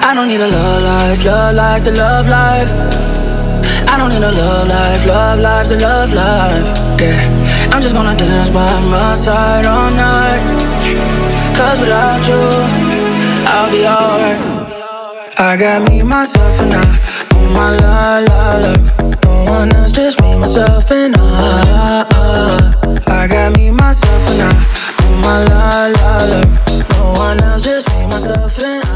I don't need a love life to love life. I don't need a love life to love life. Yeah, I'm just gonna dance by my side all night. Cause without you, I'll be alright. I got me, myself, and I. Oh my love. No one else, just me, myself, and I. I got me, myself, and I. Oh my love. No one else, just me, myself, and I.